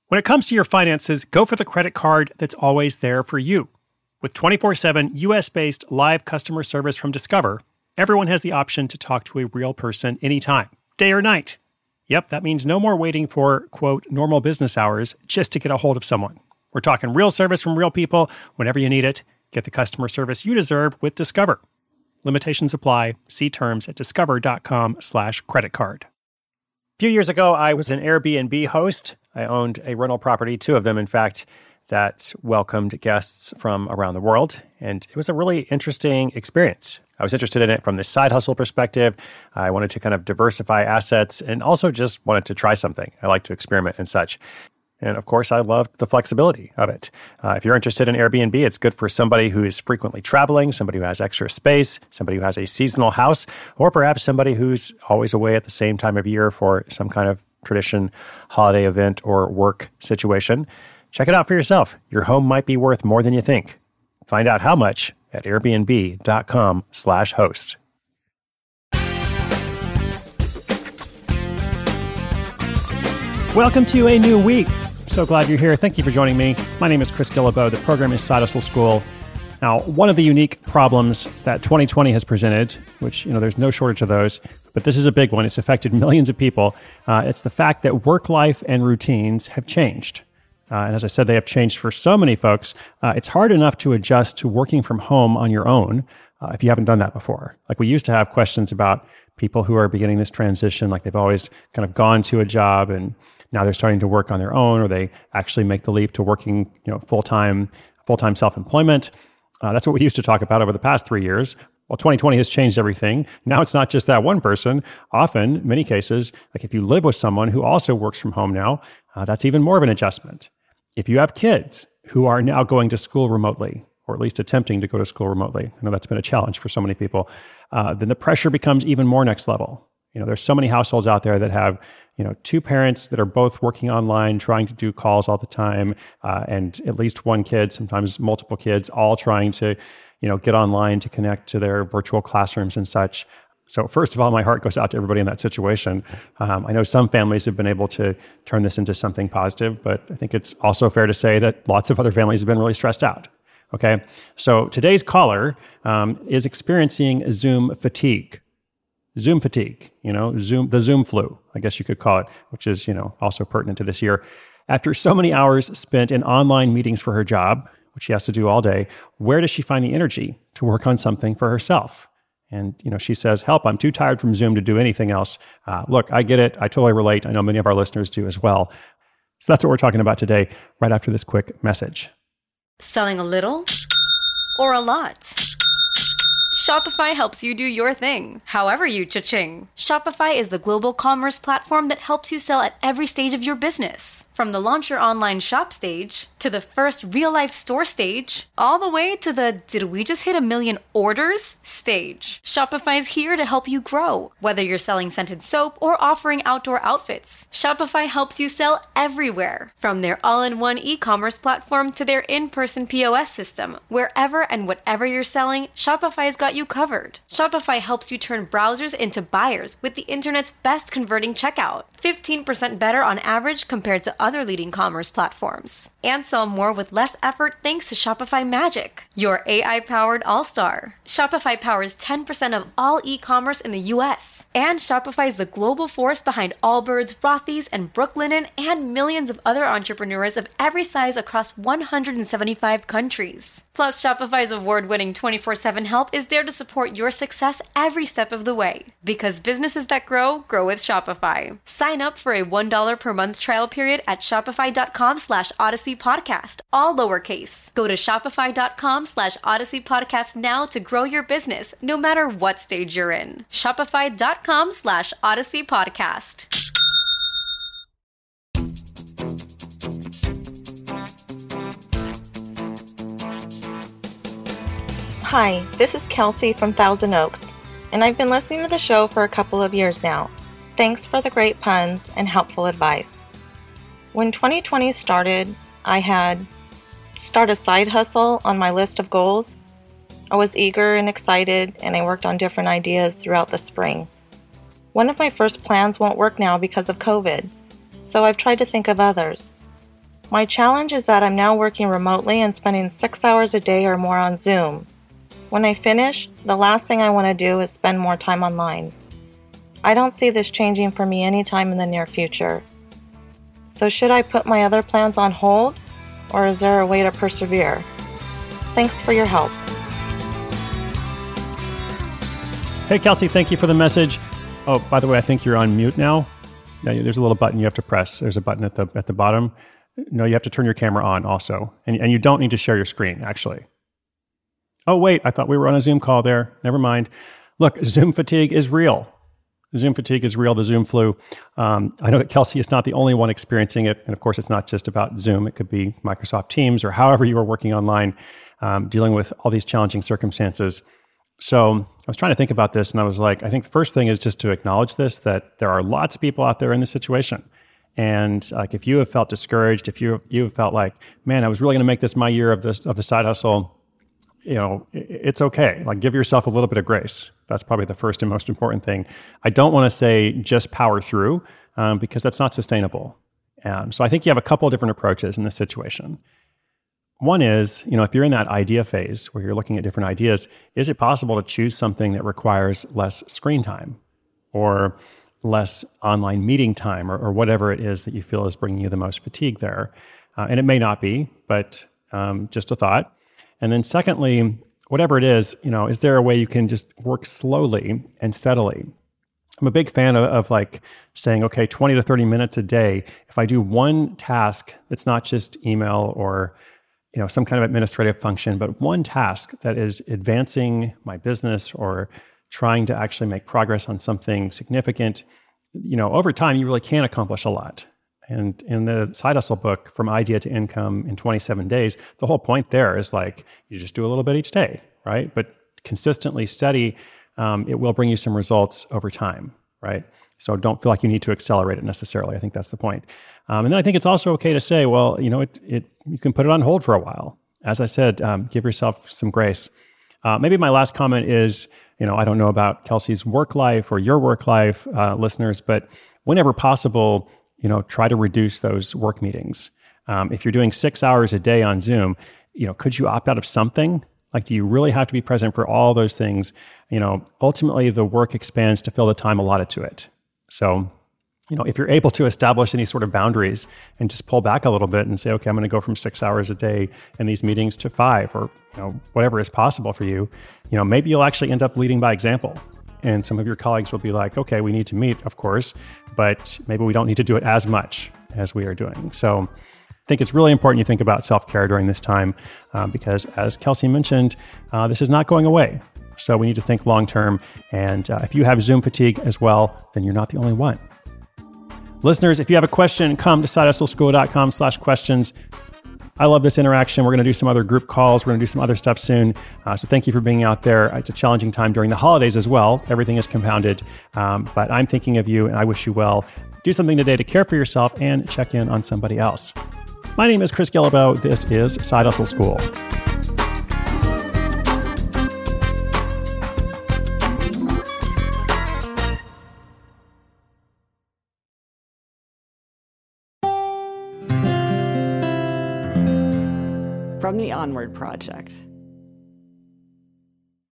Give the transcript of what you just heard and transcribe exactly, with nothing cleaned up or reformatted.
When it comes to your finances, go for the credit card that's always there for you. With twenty-four seven U S-based live customer service from Discover, everyone has the option to talk to a real person anytime, day or night. Yep, that means no more waiting for, quote, normal business hours just to get a hold of someone. We're talking real service from real people whenever you need it. Get the customer service you deserve with Discover. Limitations apply. See terms at discover.com slash credit card. A few years ago, I was an Airbnb host. I owned a rental property, two of them, in fact, that welcomed guests from around the world. And it was a really interesting experience. I was interested in it from the side hustle perspective. I wanted to kind of diversify assets and also just wanted to try something. I like to experiment and such. And of course, I loved the flexibility of it. Uh, if you're interested in Airbnb, it's good for somebody who is frequently traveling, somebody who has extra space, somebody who has a seasonal house, or perhaps somebody who's always away at the same time of year for some kind of tradition, holiday event, or work situation. Check it out for yourself. Your home might be worth more than you think. Find out how much at airbnb.com slash host. Welcome to a new week. So glad you're here. Thank you for joining me. My name is Chris Guillebeau. The program is Side Hustle School. Now, one of the unique problems that twenty twenty has presented, which, you know, there's no shortage of those, but this is a big one. It's affected millions of people. Uh, it's the fact that work life and routines have changed. Uh, and as I said, they have changed for so many folks. Uh, it's hard enough to adjust to working from home on your own uh, if you haven't done that before. Like, we used to have questions about people who are beginning this transition, like they've always kind of gone to a job and now they're starting to work on their own, or they actually make the leap to working, you know, full-time, full-time self-employment. Uh, that's what we used to talk about over the past three years. Well, twenty twenty has changed everything. Now it's not just that one person. Often, many cases, like if you live with someone who also works from home now, uh, that's even more of an adjustment. If you have kids who are now going to school remotely, or at least attempting to go to school remotely, I know that's been a challenge for so many people, uh, then the pressure becomes even more next level. You know, there's so many households out there that have, you know, two parents that are both working online, trying to do calls all the time, uh, and at least one kid, sometimes multiple kids, all trying to, you know, get online to connect to their virtual classrooms and such. So first of all, my heart goes out to everybody in that situation. Um, I know some families have been able to turn this into something positive, but I think it's also fair to say that lots of other families have been really stressed out. Okay, so today's caller um, is experiencing Zoom fatigue. Zoom fatigue, you know, Zoom, the Zoom flu, I guess you could call it, which is, you know, also pertinent to this year. After so many hours spent in online meetings for her job, which she has to do all day, where does she find the energy to work on something for herself? And, you know, she says, help, I'm too tired from Zoom to do anything else. Uh, look, I get it. I totally relate. I know many of our listeners do as well. So that's what we're talking about today, right after this quick message. Selling a little or a lot? Shopify helps you do your thing, however you cha-ching. Shopify is the global commerce platform that helps you sell at every stage of your business. From the launch your online shop stage, to the first real-life store stage, all the way to the did we just hit a million orders stage. Shopify's here to help you grow. Whether you're selling scented soap or offering outdoor outfits, Shopify helps you sell everywhere. From their all-in-one e-commerce platform to their in-person P O S system, wherever and whatever you're selling, Shopify's got you covered. Shopify helps you turn browsers into buyers with the internet's best converting checkout. fifteen percent better on average compared to other leading commerce platforms. And sell more with less effort thanks to Shopify Magic, your A I-powered all-star. Shopify powers ten percent of all e-commerce in the U S. And Shopify is the global force behind Allbirds, Rothy's, and Brooklinen, and millions of other entrepreneurs of every size across one hundred seventy-five countries. Plus, Shopify's award-winning twenty-four seven help is there to support your success every step of the way. Because businesses that grow, grow with Shopify. Sign up for a one dollar per month trial period at shopify.com slash Odyssey Podcast, all lowercase. Go to shopify.com slash Odyssey Podcast now to grow your business, no matter what stage you're in. Shopify.com slash Odyssey Podcast. Hi, this is Kelsey from Thousand Oaks, and I've been listening to the show for a couple of years now. Thanks for the great puns and helpful advice. When twenty twenty started, I had start a side hustle on my list of goals. I was eager and excited, and I worked on different ideas throughout the spring. One of my first plans won't work now because of COVID, so I've tried to think of others. My challenge is that I'm now working remotely and spending six hours a day or more on Zoom. When I finish, the last thing I want to do is spend more time online. I don't see this changing for me anytime in the near future. So should I put my other plans on hold, or is there a way to persevere? Thanks for your help. Hey, Kelsey, thank you for the message. Oh, by the way, I think you're on mute now. Yeah, there's a little button you have to press. There's a button at the at the bottom. No, you have to turn your camera on also. And, and you don't need to share your screen, actually. Oh, wait, I thought we were on a Zoom call there. Never mind. Look, Zoom fatigue is real. Zoom fatigue is real, the Zoom flu. Um, I know that Kelsey is not the only one experiencing it. And of course, it's not just about Zoom. It could be Microsoft Teams or however you are working online, um, dealing with all these challenging circumstances. So I was trying to think about this, and I was like, I think the first thing is just to acknowledge this, that there are lots of people out there in this situation. And like, if you have felt discouraged, if you you have felt like, man, I was really going to make this my year of this of the side hustle, you know, it's okay. Like, give yourself a little bit of grace. That's probably the first and most important thing. I don't want to say just power through, um, because that's not sustainable. Um, so I think you have a couple of different approaches in this situation. One is, you know, if you're in that idea phase where you're looking at different ideas, is it possible to choose something that requires less screen time or less online meeting time, or, or whatever it is that you feel is bringing you the most fatigue there? Uh, and it may not be, but um, just a thought. And then secondly, whatever it is, you know, is there a way you can just work slowly and steadily? I'm a big fan of, of like saying, okay, twenty to thirty minutes a day. If I do one task that's not just email or, you know, some kind of administrative function, but one task that is advancing my business or trying to actually make progress on something significant, you know, over time, you really can accomplish a lot. And in the Side Hustle book, From Idea to Income in twenty-seven days, the whole point there is like, you just do a little bit each day, right? But consistently steady, um, it will bring you some results over time, right? So don't feel like you need to accelerate it necessarily. I think that's the point. Um, and then I think it's also okay to say, well, you know, it, it you can put it on hold for a while. As I said, um, give yourself some grace. Uh, maybe my last comment is, you know, I don't know about Kelsey's work life or your work life, uh, listeners, but whenever possible, you know, try to reduce those work meetings. Um, if you're doing six hours a day on Zoom, you know, could you opt out of something? Like, do you really have to be present for all those things? You know, ultimately the work expands to fill the time allotted to it. So, you know, if you're able to establish any sort of boundaries and just pull back a little bit and say, okay, I'm going to go from six hours a day in these meetings to five, or, you know, whatever is possible for you, you know, maybe you'll actually end up leading by example. And some of your colleagues will be like, okay, we need to meet, of course, but maybe we don't need to do it as much as we are doing. So I think it's really important you think about self-care during this time, uh, because as Kelsey mentioned, uh, this is not going away. So we need to think long-term. And uh, if you have Zoom fatigue as well, then you're not the only one. Listeners, if you have a question, come to sidehustleschool.com slash questions. I love this interaction. We're going to do some other group calls. We're going to do some other stuff soon. Uh, so thank you for being out there. It's a challenging time during the holidays as well. Everything is compounded. Um, but I'm thinking of you and I wish you well. Do something today to care for yourself and check in on somebody else. My name is Chris Guillebeau. This is Side Hustle School. From the Onward Project.